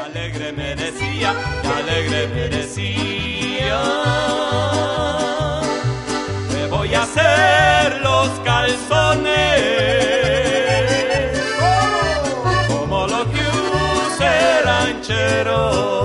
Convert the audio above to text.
alegre me decía, y alegre me decía, te voy a hacer los calzones como lo que use el ranchero.